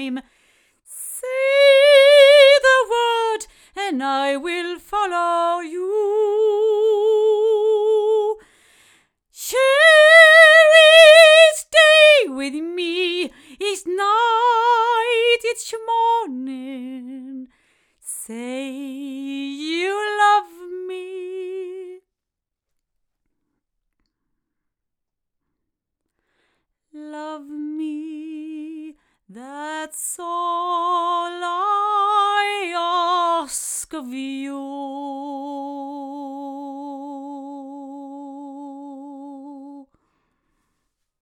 time. Say the word and I will follow you. Share each day with me, each night, each morning. Say you love me. Love me, that's all I ask of you.